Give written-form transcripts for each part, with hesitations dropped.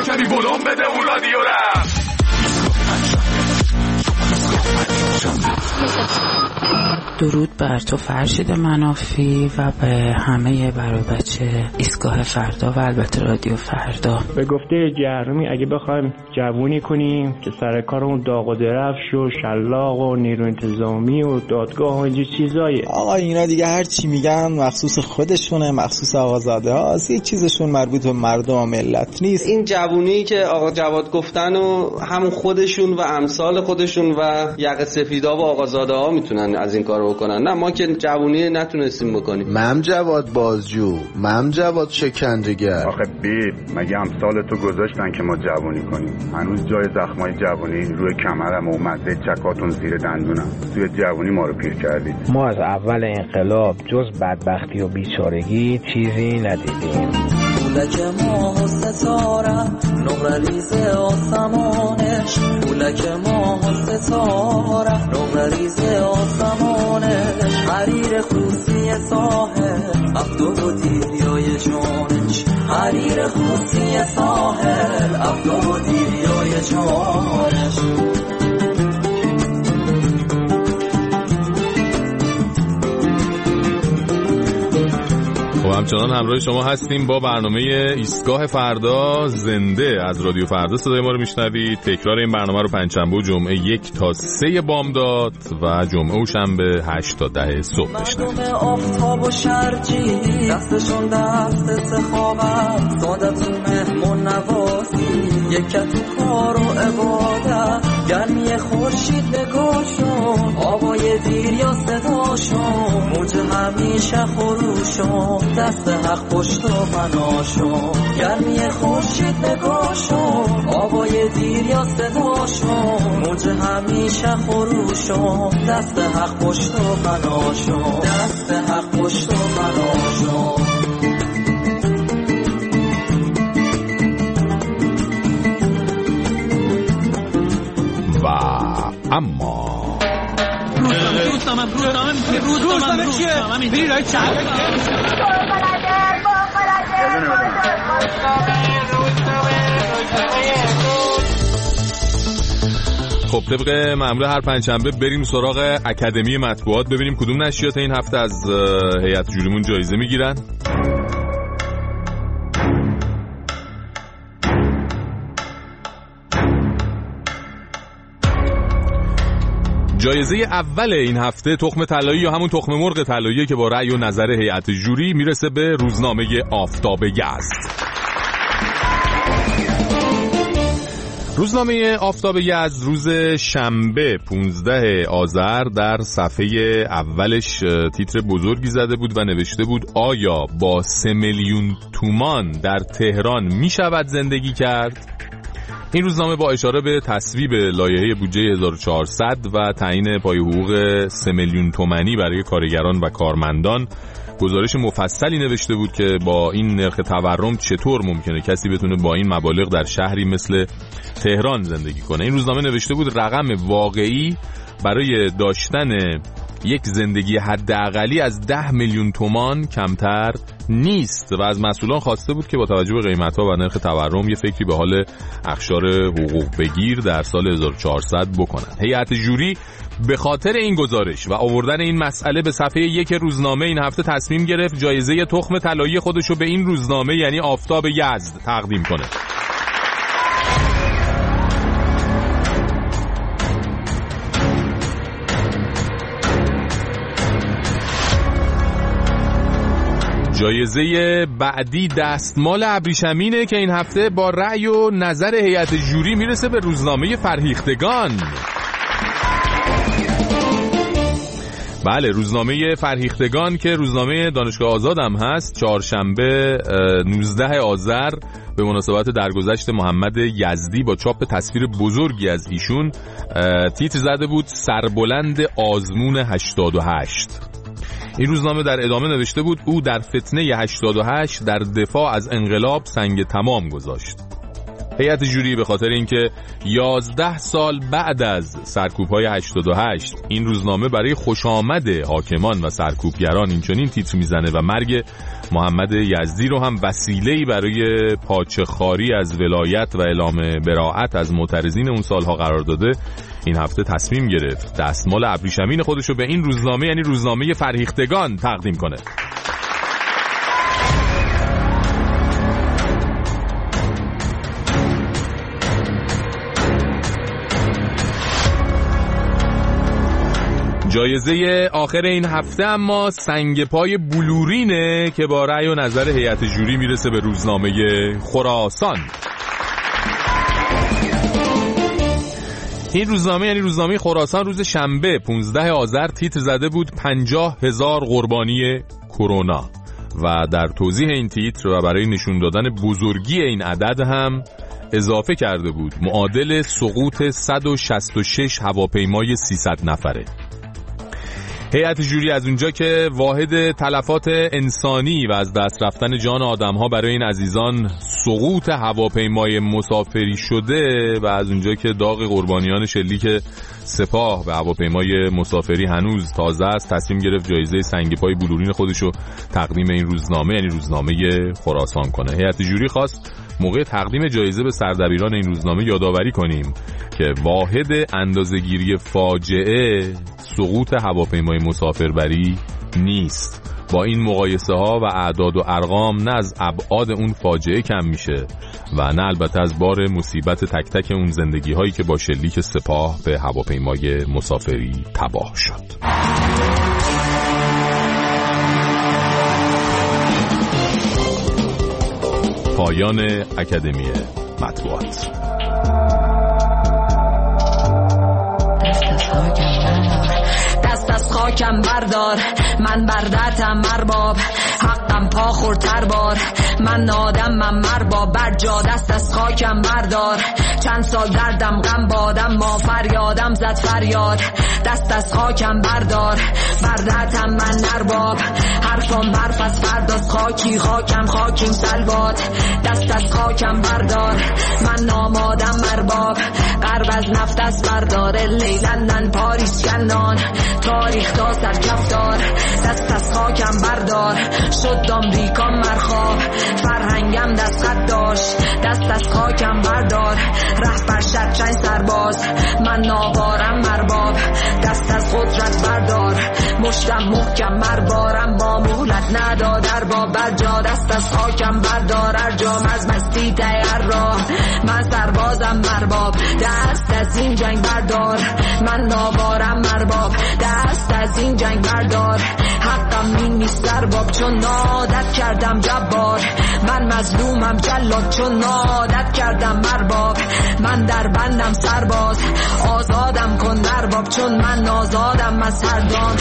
کمی بلوم بده اون رادیو را. درود بر تو فرشید منافی و به همه برای بچه ایستگاه فردا و البته رادیو فردا. به گفته جهرومی اگه بخوایم جوونی کنیم که سر کارمون داغ و درفش و شلاق و نیرو انتظامی و دادگاه و اینجور چیزایه. آقا اینا دیگه هر چی میگن مخصوص خودشونه، مخصوص آقازاده هاست، هیچ چیزشون مربوط به مردم و ملت نیست. این جوونی که آقا جواد گفتن و همون خودشون و امثال خودشون و یقه سفیدا و آقازاده ها میتونن از این کارو بکنن. نه ما که جوونی نتونستیم بکنیم. مم جواد بازجو، مم جواد شکنجهگر. آخه بید مگه امثال تو گذاشتن که ما جوونی کنیم؟ هنوز جای زخمای جوونی روی کمرم و مزه چکاتون زیر دندونم. توی جوونی ما رو پیر کردید. ما از اول انقلاب جز بدبختی و بیچارگی چیزی ندیدیم. پولک ماه و ستاره نقره ریز آسمانش، پولک ماه و ستاره نقره ریز آسمانش، حریر خوصی ساحل افدو و دیریای جانش، حریر خوصی ساحل افدو و دیریای جانش. همچنان همراه شما هستیم با برنامه ایستگاه فردا زنده از رادیو فردا. صدای ما رو میشنوید. تکرار این برنامه رو پنجشنبه و جمعه 1 تا 3 بامداد و جمعه و شنبه 8 تا 10 صبح بشنوید. مردم آفتاب و شرجی دستشون دست سخاوت، سادتون مهمون نوازی، یکت کار و عبادت، گرمی خورشید نگاشون، آوای دیر یا صداشون، موج همیشه خروشون، دست حق پشت و پناشون، گرمی خورشید نگاشون، آوای دیر یا صداشون، موج همیشه خروشون، دست حق پشت و پناشون، دست حق پشت و پناشون. و اما روزنامه چیه؟ بری رای چند خب طبق معمول هر پنجشنبه بریم سراغ اکادمی مطبوعات، ببینیم کدوم نشریات این هفته از هیئت جوریمون جایزه میگیرن. جایزه اول این هفته تخم طلایی یا همون تخم مرغ طلایی که با رأی و نظر هیئت جوری میرسه به روزنامه آفتاب یزد. روزنامه آفتاب یزد روز شنبه 15 آذر در صفحه اولش تیتر بزرگی زده بود و نوشته بود آیا با 3 میلیون تومان در تهران میشود زندگی کرد؟ این روزنامه با اشاره به تصویب لایحه بودجه 1400 و تعیین پای حقوق 3 میلیون تومانی برای کارگران و کارمندان گزارش مفصلی نوشته بود که با این نرخ تورم چطور ممکنه کسی بتونه با این مبالغ در شهری مثل تهران زندگی کنه. این روزنامه نوشته بود رقم واقعی برای داشتن یک زندگی حداقلی از 10 میلیون تومان کمتر نیست و از مسئولان خواسته بود که با توجه به قیمت‌ها و نرخ تورم یه فکری به حال اقشار حقوق بگیر در سال 1400 بکنن. هیئت جوری به خاطر این گزارش و آوردن این مسئله به صفحه 1 روزنامه این هفته تصمیم گرفت جایزه تخم طلایی خودشو به این روزنامه یعنی آفتاب یزد تقدیم کنه. جایزه بعدی دستمال ابریشمینه که این هفته با رأی و نظر هیئت جوری میرسه به روزنامه فرهیختگان. بله، روزنامه فرهیختگان که روزنامه دانشگاه آزاد هم هست، چهارشنبه 19 آذر به مناسبت درگذشت محمد یزدی با چاپ تصویر بزرگی از ایشون تیتر زده بود سربلند آزمون 88. این روزنامه در ادامه نوشته بود او در فتنه 88 در دفاع از انقلاب سنگ تمام گذاشت. هیئت جوری به خاطر اینکه 11 سال بعد از سرکوب‌های 88 این روزنامه برای خوشامد حاکمان و سرکوبگران اینچنین تیتر میزنه و مرگ محمد یزدی رو هم وسیله‌ای برای پاچه‌خواری از ولایت و اعلام براءت از معترضین اون سالها قرار داده، این هفته تصمیم گرفت دستمال ابریشمین خودش رو به این روزنامه، یعنی روزنامه فرهیختگان، تقدیم کنه. جایزه آخر این هفته اما سنگ پای بلورینه که با رأی و نظر هیئت جوری میرسه به روزنامه خراسان. این روزنامه یعنی روزنامه خراسان روز شنبه 15 آذر تیتر زده بود 50,000 قربانی کرونا و در توضیح این تیتر و برای نشون دادن بزرگی این عدد هم اضافه کرده بود معادل سقوط 166 هواپیمای 300 نفره. هیئت جوری از اونجا که واحد تلفات انسانی و از دست رفتن جان آدم‌ها برای این عزیزان سقوط هواپیمای مسافری شده و از اونجا که داغ قربانیان شلیک سپاه به هواپیمای مسافری هنوز تازه است، تصمیم گرفت جایزه سنگ پای بلورین خودشو تقدیم این روزنامه یعنی روزنامه خراسان کنه. هیئت جوری خواست موقع تقدیم جایزه به سردبیران این روزنامه یادآوری کنیم که واحد اندازه‌گیری فاجعه سقوط هواپیمای مسافربری نیست. با این مقایسه ها و اعداد و ارقام نه از ابعاد اون فاجعه کم میشه و نه البته از بار مصیبت تک تک اون زندگی هایی که با شلیک سپاه به هواپیمای مسافری تباه شد. پایان اکادمی مطبوعات. دست از خاکم بردار، من بردتم مرباب، حقم پا خورتر بار، من آدمم مرباب، بر جا دست از خاکم بردار. چند سال دردم غم بادم، ما فریادم زد فریاد، دست از خاکم بردار، بردتم من نرباب، حرفم برف از فرداست، خاکی خاکم خاکیم سلوات، دست از خاکم بردار، من نامادم مرباب، غرب از نفت از برداره، لیلندن پاریس کنان، تاریخ تا سرکفتار، دست از خاکم بردار، شد آمریکا مرخاب، فرهنگم دست خط داشت، دست از خاکم بردار، رهبر شد چند سرباز، من ناوارم مرباب، دست از قدرت بردار، مشتم محکم مربارم، با مهلت ندادر با برجا، دست از خاکم بردار، ارجام از مستی تیر راه، من سربازم مرباب، دست از این جنگ بردار، من ناوارم مرباب، دست از این جنگ بردار، حقم این نیست سرباب، چون عادت کردم جبار، من مظلومم جلاد، چون عادت کردم مرباب، من در بندم سرباز، آزادم کن مرباب، چون من آزادم از هر دام.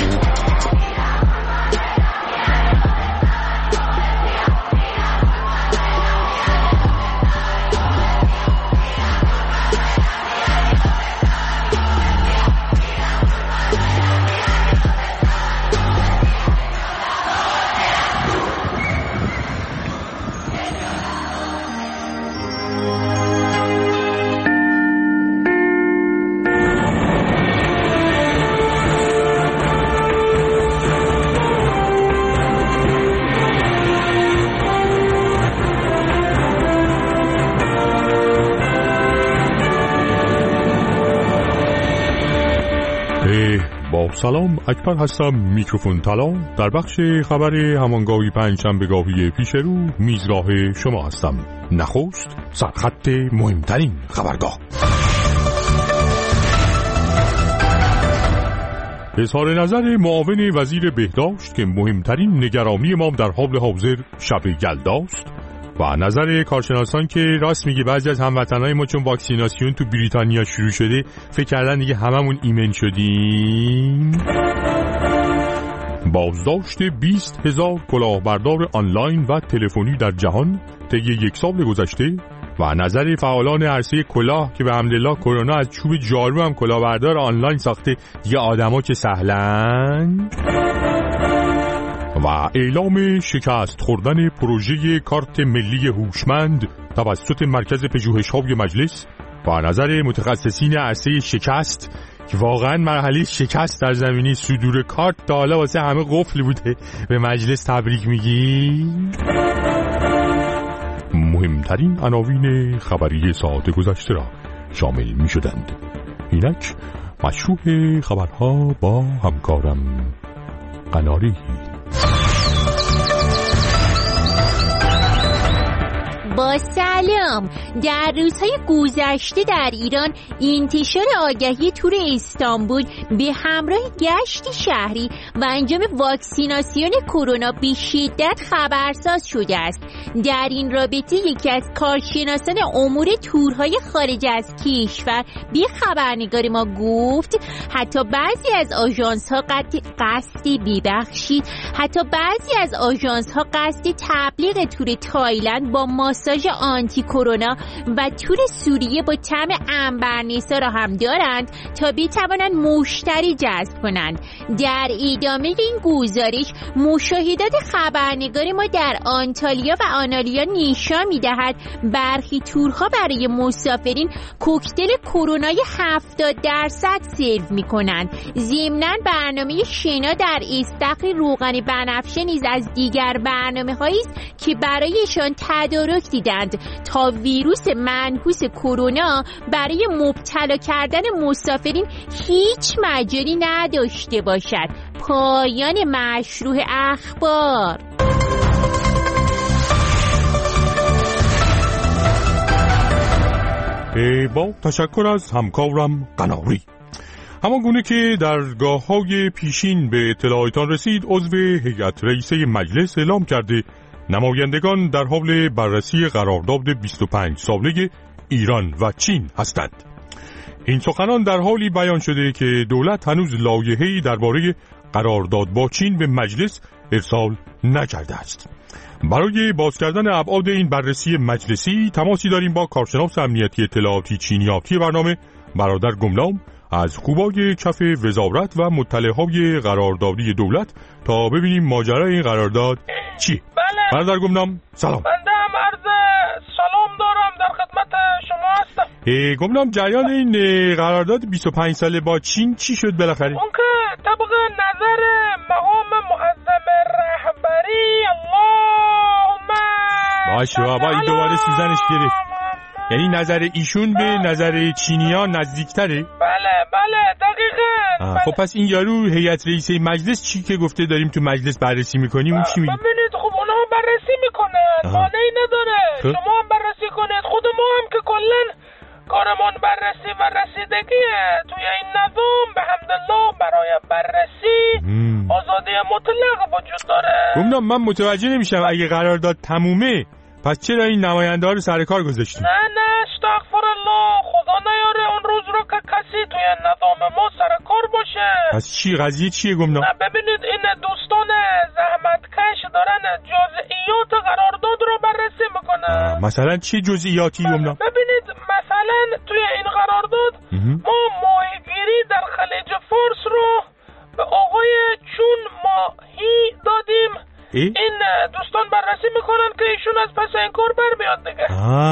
سلام، اکبر هستم، میکروفون طلا. در بخش خبر همانگاهی پنجشنبه‌گاهی پیش رو میزراه شما هستم. نخست سرخط مهمترین خبرگاه. اظهار نظر معاون وزیر بهداشت که مهمترین نگرانی ما در حال حاضر شب یلداست و نظر کارشناسان که راست میگه بعضی از هموطنای ما چون واکسیناسیون تو بریتانیا شروع شده فکر کردن دیگه هممون ایمن شدیم. بازداشت 20,000 کلاهبردار آنلاین و تلفنی در جهان طی یک سال گذشته و نظر فعالان عرصه کلاه که به حمدالله کرونا از چوب جارو هم کلاهبردار آنلاین ساخته دیگه آدما که سهلن. و اعلام شکست خوردن پروژه کارت ملی هوشمند توسط مرکز پژوهش‌های مجلس و نظر متخصصین عرصه شکست که واقعا مرحله شکست در زمینه صدور کارت تا حالا واسه همه قفل بوده به مجلس تبریک میگیم. مهمترین عناوین خبری ساعت گذشته را شامل می شدند. اینک مشروع خبرها با همکارم قناری. با سلام. در روزهای گذشته در ایران انتشار آگهی تور استانبول به همراه گشت شهری و انجام واکسیناسیون کرونا به شدت خبرساز شده است. در این رابطه یکی از کارشناسان امور تورهای خارج از کشور به خبرنگار ما گفت حتی بعضی از آژانس‌ها قصد تبلیغ تور تایلند با ماساژ آنتی کرونا و تور سوریه با طعم عنبرنسا را هم دارند تا بتوانند مشتری جذب کنند. در ادامه این گزارش مشاهدات خبرنگار ما در آنتالیا و آنالیا نشان می‌دهد برخی تورها برای مسافرین کوکتل کرونای 70% سرو می‌کنند. ضمناً برنامه شنا در استخر روغن بنفشه نیز از دیگر برنامه‌هایی است که برایشان تدارک دیدند تا ویروس منحوس کرونا برای مبتلا کردن مسافرین هیچ مجالی نداشته باشد. پایان مشروع اخبار. با تشکر از همکارم قناری. همان گونه که در گاه‌های پیشین به اطلاعاتان رسید، عضو هیئت رئیسه مجلس اعلام کرده نمایندگان در حال بررسی قرارداد 25 ساله ایران و چین هستند. این سخنان در حالی بیان شده که دولت هنوز لایحه‌ای درباره قرارداد با چین به مجلس ارسال نکرده است. برای باز کردن ابعاد این بررسی مجلسی تماسی داریم با کارشناس امنیتی اطلاعاتی چینیاتی برنامه برادر گمنام از خوبای کف وزارت و مطلعهای قراردادی دولت تا ببینیم ماجرای این قرارداد چی. بله. برادر گمنام سلام. بنده هم عرض سلام دارم، در خدمت شما هستم. گمنام جریان این قرارداد 25 ساله با چین چی شد بالاخره؟ اون که طبق نظر مقام معظم رهبری اللهم باشه بابا این دوباره سوزنش گرفت. یعنی نظر ایشون به نظر چینی‌ها نزدیک‌تره؟ بله دقیقاً. خب پس این یارو هیئت رئیسه مجلس چی که گفته داریم تو مجلس بررسی می‌کنیم اون چی میگه؟ ببینید خب اونها هم بررسی میکنن، مانعی نداره. شما هم بررسی کنید، خود ما هم که کلاً کارمان بررسی و رسیدگیه. توی این نظام به حمدالله برای بررسی آزادی مطلق وجود داره. گمنام من متوجه نمیشم اگه قرارداد تمومه پس چرا این نماینده ها رو سر کار گذاشتیم؟ نه استغفر الله، خدا نیاره اون روز رو که کسی توی نظام ما سر کار باشه. پس چی قضیه چیه گمنام؟ نه ببینید این دوستان زحمتکش دارن جزئیات قرارداد رو بررسی میکنن. مثلا چه جزئیاتی گمنام؟ ببینید مثلا توی این قرارداد ما ماهیگیری در خلیج فارس رو به آقای چون ماهی دادیم. این دوستان بررسی میکنن که ایشون از پس این کار بر بیاد دیگه.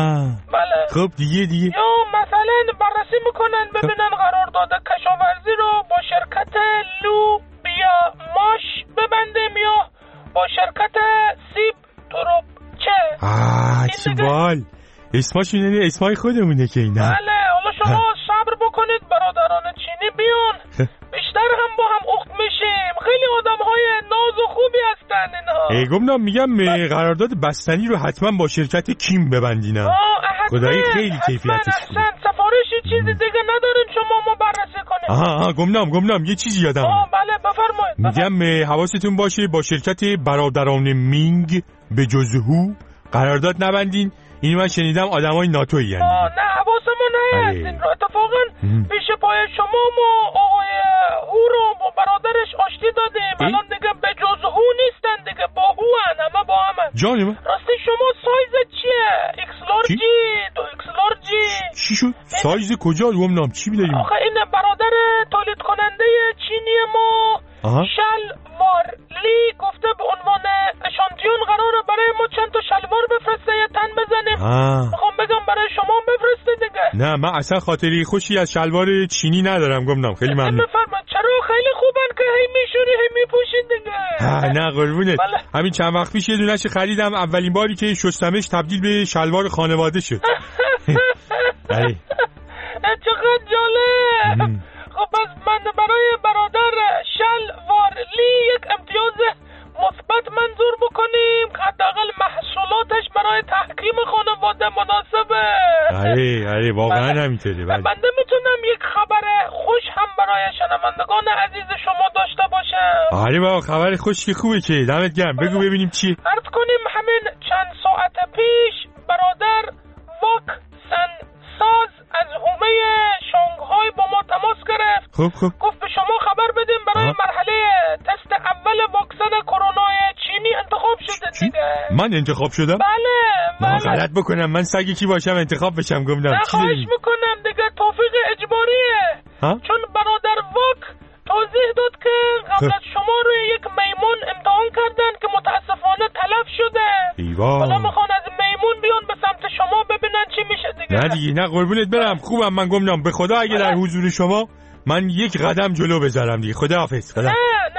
بله. خب دیگه یا مثلا بررسی میکنن ببینن قرارداد کشاورزی رو با شرکت لوبیا ماش ببندیم یا با شرکت سیب تروبچه. چه بال اسماشون یعنی اسمای خودمونه که اینا. بله حالا شما صبر بکنید برادران چینی بیان بیشتر هم با هم اخت میشیم. خیلی آدم های ناز و خوبی هستن اینها. گمنام میگم قرارداد بستنی رو حتما با شرکت کیم ببندین. خدایی خیلی کیفیتش خوبه. سفارشی چیزی دیگه ندارین شما ما بررسی کنیم. گمنام یه چیزی یادم بله بفرمایید. میگم حواستون باشه با شرکت برادران مینگ به جز هو قرارداد نبندین. اینو من شنیدم آدمای ناتویی یعنی. نه حواسمون هست این رو. اتفاقا پیش پای شما ما آقای هو رو با برادرش آشتی دادیم. الان دیگه به جز هو نیستن دیگه، با هو هن، همه با همه. جانی من راستی شما سایز چیه؟ ایکس لارجی؟ دو ایکس لارجی؟ چی شد؟ سایز کجا گمنام چی بداریم؟ آخه این برادر تولید کننده چینی ما شلوارلی گفته به عنوان اشانتیون قراره برای ما چند تا شلوار بفرسته یه تن بزنیم. میخوام بگم برای شما بفرسته دیگه. نه من اصلا خاطری خوشی از شلوار چینی ندارم گمنام. خیلی ممنون. بفرمایید. چرا خیلی خوبن که هی میشوری هی میپوشین دیگه. نه قربونت. همین چند وقت پیش یه دونه‌ش خریدم، اولین باری که شستمش تبدیل به شلوار خانواده شد. چقدر جالب. خب پس من برای برادر شلوارلی یک امتیاز مثبت منظور بکنیم که حداقل محصولاتش برای تحکیم خانواده مناسبه. آره واقعا همینطوره. بنده میتونم یک خبر خوش هم برای شنوندگان عزیز شما داشته باشم. آره بابا خبر خوش که خوبه که. دمت گرم. بگو ببینیم چیه. عرض کنیم همین چند ساعت پیش برادر واکسن ساز از حومه شانگهای با ما تماس گرفت. خب گفت به شما خبر بدیم برای مرحله تست اول واکسن کرونا چینی انتخاب شده دیگه. من انتخاب شدم؟ بله. من غلط بکنم من سگ کی باشم انتخاب بشم گمدم. خواهش میکنم دیگه توفیق اجباریه. چون برادر واک توضیح داد که قبل از شما روی یک میمون امتحان کردن که متاسفانه تلف شده. حالا میخوان از میمون بیان به سمت شما ببینن چی میشه دیگه. نه دیگه نه قربونت برم. خوبم من گمنام. به خدا اگه در حضور شما من یک قدم جلو بذارم دیگه. خداحافظ. نه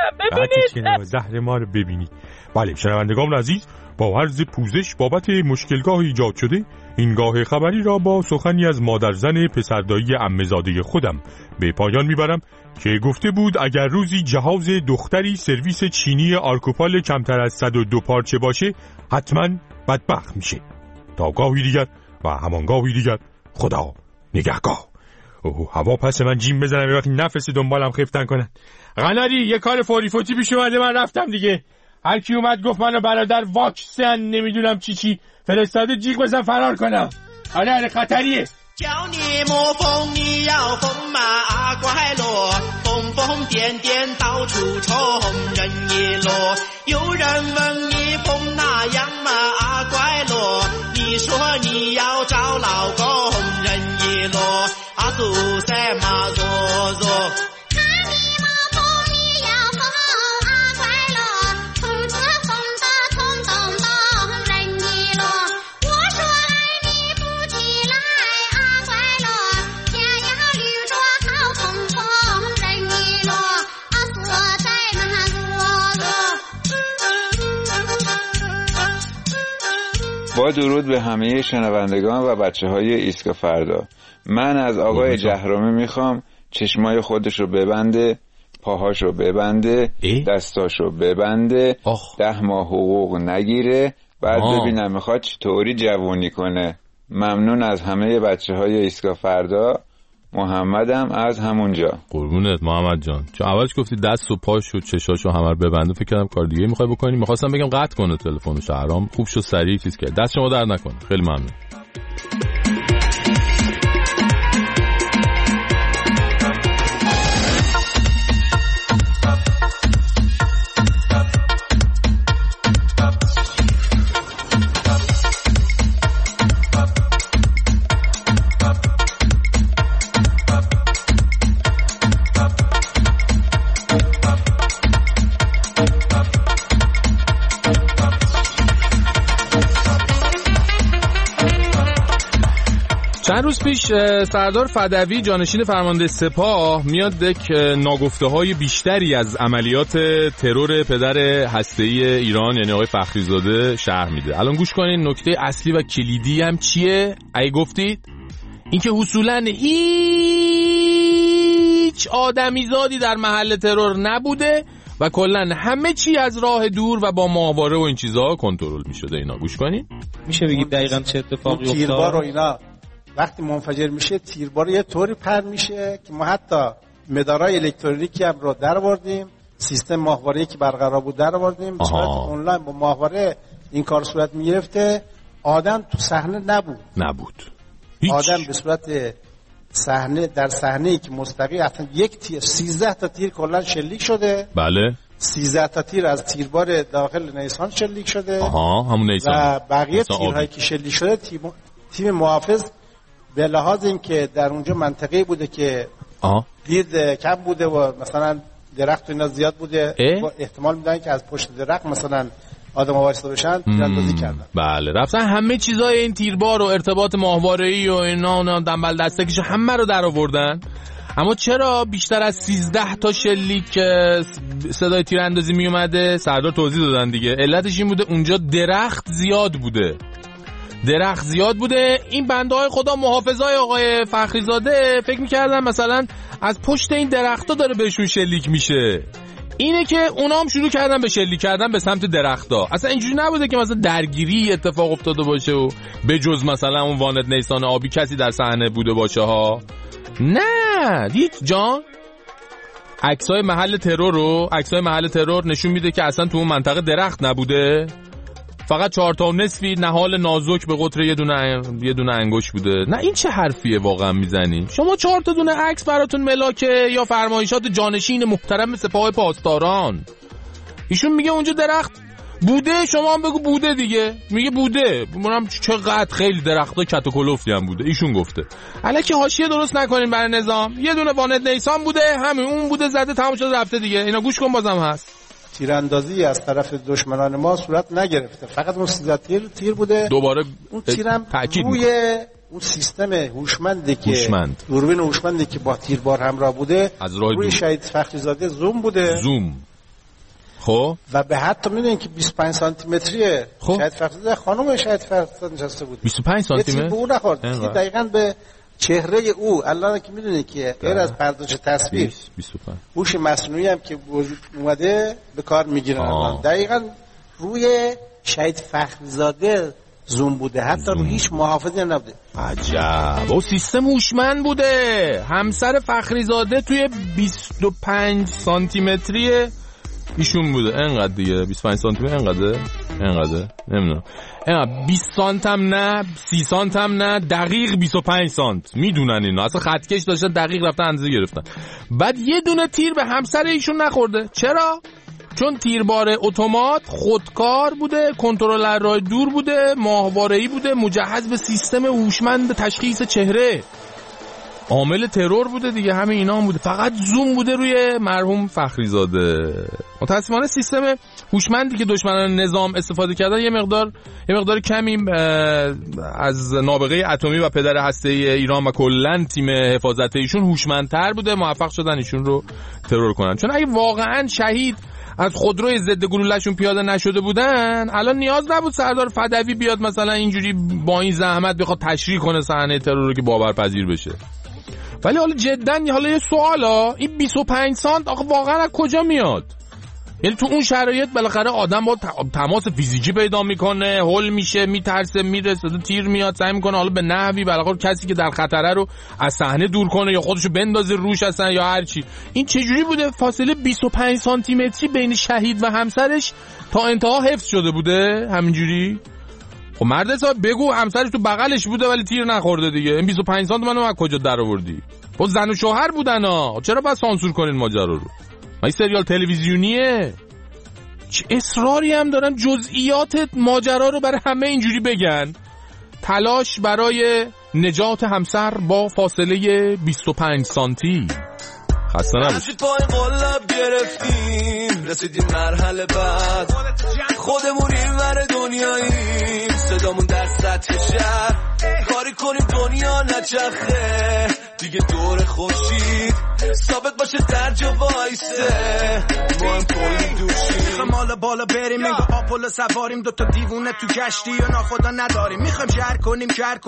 ببینید زهر ما رو ببینید. بله شنوندگان عزیز، با عرض پوزش بابت مشکلگاه ایجاد شده این گاه خبری را با سخنی از مادرزن پسردایی عمه‌زاده خودم به پایان میبرم که گفته بود اگر روزی جهاز دختری سرویس چینی آرکوپال کمتر از 102 پارچه باشه حتما بدبخت میشه. تا گاهی دیگر و همان گاهی دیگر خدا نگهگاه. هوا پس من جیم بزنم یه وقتی نفس دنبالم خفتن کنن. قناری یه کار فوری فوتی پیش اومده من رفتم دیگه. هر کی اومد گفت منو برادر واکسن نمیدونم چی فرستاده جیغ بزن فرار کنم. آره خطریه. 叫你莫疯，你要疯马乖落，疯疯癫癫到处冲，人一落。有人问你疯哪样嘛乖落，你说你要找老公，人一落。阿祖塞马左左。 با درود به همه شنوندگان و بچه‌های ایستگاه فردا. من از آقای جهرمی میخوام چشمای خودشو ببنده، پاهاشو ببنده، دستاشو ببنده، 10 ماه حقوق نگیره، بعد ببینم میخواد چطوری جوونی کنه. ممنون از همه بچه‌های ایستگاه فردا. محمدم از همونجا. قربونت محمد جان. چون اولش گفتی دست و پاش و چشاشو همه رو ببنده فکر کردم کار دیگه میخوای بکنی. میخواستم بگم قطع کنه تلفن شهرام. خوب شد سریع چیز کرد. دست شما درد نکنه. خیلی ممنون. چند روز پیش سردار فدوی جانشین فرمانده سپاه میاد یک ناگفته‌های بیشتری از عملیات ترور پدر هسته‌ای ایران یعنی آقای فخریزاده شرح میده. الان گوش کنین نکته اصلی و کلیدی هم چیه؟ ای گفتید اینکه اصولاً هیچ آدمیزادی در محل ترور نبوده و کلاً همه چی از راه دور و با ماهواره و این چیزا کنترل میشده. اینا گوش کنین. میشه بگید دقیقاً چه اتفاقی افتاد؟ تیربار و اینا وقتی منفجر میشه تیربار یه طوری پرد میشه که ما حتی مدارای الکترونیکی هم رو در آوردیم، سیستم ماهواره‌ای که برقرار بود در آوردیم، به صورت آنلاین با ماهواره این کار صورت میگرفته. آدم تو صحنه نبود. آدم به صورت صحنه در صحنه‌ای که مستقیم اصلا یک تیر 13 تا تیر کلا شلیک شده. بله 13 تا تیر از تیربار داخل نیسان شلیک شده. همون نیسان و بقیه تیرهایی که شلیک شده تیم محافظ به لحاظ اینکه در اونجا منطقه‌ای بوده که دید کم بوده و مثلا درخت و اینا زیاد بوده و احتمال میدن که از پشت درخت مثلا آدم وارسته بشن تیراندازی کردن. بله رفتن همه چیزای این تیربار و ارتباط ماهواره‌ای و اینا دنبال دستکش همه رو در آوردن. اما چرا بیشتر از 13 تا شلیک صدای تیراندازی می اومده؟ سردار توضیح دادن دیگه. علتش این بوده اونجا درخت زیاد بوده. این بنده های خدا محافظای آقای فخریزاده فکر میکردن مثلا از پشت این درختا داره بهشون شلیک میشه. اینه که اونا هم شروع کردن به شلیک کردن به سمت درختا. اصلا اینجوری نبوده که مثلا درگیری اتفاق افتاده باشه و به جز مثلا اون وانت نیسان آبی کسی در صحنه بوده باشه ها. نه دید جان، عکسای محل ترور نشون میده که اصلا تو اون منطقه درخت نبوده، فقط 4 تا نصفی نهال نازک به قطر یه دونه انگشت بوده. نه این چه حرفیه واقعا میزنی شما؟ 4 تا دونه عکس براتون ملاکه یا فرمایشات جانشین محترم سپاه پاسداران؟ ایشون میگه اونجا درخت بوده، شما هم بگو بوده دیگه. میگه بوده، منم چقدر خیلی درختا کت و کلفتی هم بوده. ایشون گفته الکی حاشیه درست نکنین برای نظام. یه دونه وانت نیسان بوده، همین اون بوده، زده تمام شده رفته دیگه. اینا گوش کن بازم هست. تیراندازی از طرف دشمنان ما صورت نگرفته، فقط اون 13 تیر بوده. دوباره اون تیرم روی اون سیستم هوشمندی که دوربین هوشمندی که با تیربار همراه بوده روی شهید فخریزاده زوم بوده. خب و به حتی میدونین که 25 سانتی متریه. شهید فخریزاده خانم شهید فخریزاده نشسته بود. 25 سانتی متر. به اون نخورد. دقیقاً به چهره او. الان که میدونید که غیر از پردازش تصویر 25 هوش مصنوعی هم که وجود اومده به کار میگیرن. دقیقاً روی شهید فخریزاده زوم بوده، حتی رو هیچ محافظی هم نبوده. عجب. و سیستم هوشمند بوده. همسر فخریزاده توی 25 سانتی متری ایشون بوده. انقدر دیگه 25 سانتی متر انقدر نمیدونم. 20 سانت هم نه، 30 سانت هم نه، دقیق 25 سانت. میدونن اینا اصلا خطکش داشتن، دقیق رفتن اندازه گرفتن. بعد یه دونه تیر به همسر ایشون نخورده. چرا؟ چون تیربار اتومات خودکار بوده، کنترلر راه دور بوده، ماهواره‌ای بوده، مجهز به سیستم هوشمند تشخیص چهره. عامل ترور بوده دیگه، همه اینا هم بوده. فقط زوم بوده روی مرحوم فخریزاده. متأسفانه سیستم هوشمندی که دشمنان نظام استفاده کردن یه مقدار کمی از نابغه اتمی و پدر هسته‌ای ایران و کلاً تیم حفاظت ایشون هوشمندتر بوده، موفق شدن ایشون رو ترور کنن. چون اگه واقعاً شهید از خودروی ضد گلوله‌شون پیاده نشده بودن، الان نیاز نبود سردار فدوی بیاد مثلا اینجوری با این زحمت بخواد تشریح کنه صحنه ترور رو که باورپذیر بشه. ولی حالا جداً حالا یه سوالا، این 25 سانت آخه واقعا از کجا میاد؟ یعنی تو اون شرایط بالاخره آدم با تماس فیزیکی پیدا میکنه، هول میشه، میترسه، میرسه، تیر میاد، سعی میکنه حالا به نحوی بالاخره کسی که در خطره رو از صحنه دور کنه یا خودشو بندازه روش اصلا یا هر چی. این چجوری بوده فاصله 25 سانتی متری بین شهید و همسرش تا انتها حفظ شده بوده همینجوری؟ خب مرد حساب بگو همسرش تو بغلش بوده ولی تیر نخورده دیگه. این 25 سانت منو از کجا در آوردی؟ خب زن و شوهر بودن ها، چرا باید سانسور کنین ماجرا رو؟ این سریال تلویزیونیه. چه اصراری هم دارن جزئیات ماجرا رو برای همه اینجوری بگن. تلاش برای نجات همسر با فاصله 25 سانتی. خسته نباشید. پای قلب گرفتیم، رسیدیم مرحله بعد، خودمون اینور دنیاییم، صدامون در سطح شهر، کاری کنیم دنیا نچرخه دیگه دور خورشید، ثابت باشه در جا وایسته، ما هم کلی دوشیم. میخوام حالا بالا بریم، انگار آپولو سواریم، دوتا دیوونه تو کشتی و ناخدا نداریم، میخوام شهر کنیم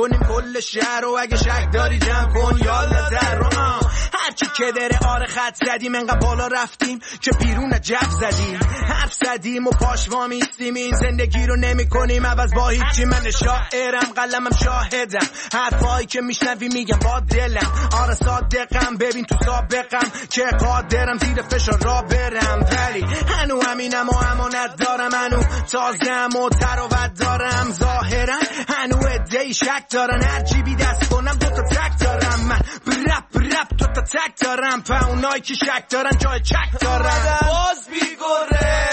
کل شهر رو، اگه شک داری جمع کن یالا در رو. هرچی که داره آره خط زدیم، انقدر بالا رفتیم که بیرون جف زدیم، حرف زدیم و پاشوا میستیم، این زندگی رو نمی کنیم عوض با هیچی. من شاعرم قلمم شاهدم، حرفایی که میشنوی میگم با دلم، آره صادقم، ببین تو سابقم که قادرم زیر فشار را برم، ولی هنو همینم و امانت دارم، هنو تازم و تراوت دارم، ظاهرم هنو ادهی شک دارن، هر جیبی دست کنم دوتا تک دارم، من برپ دوتا تک دارم، پا اونایی که شک دارن جای چک دارن. باز بیگره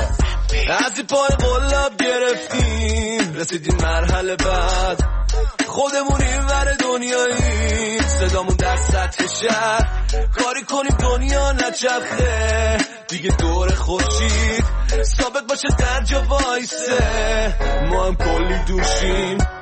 از این پای قلب گرفتیم، رسیدیم مرحله بعد، خودمونیم ور دنیایی، صدامون در سطح شهر، کاری کنیم دنیا نچرخه دیگه دور خورشید ثابت باشه در جا وایسه. ما هم کلی دوشیم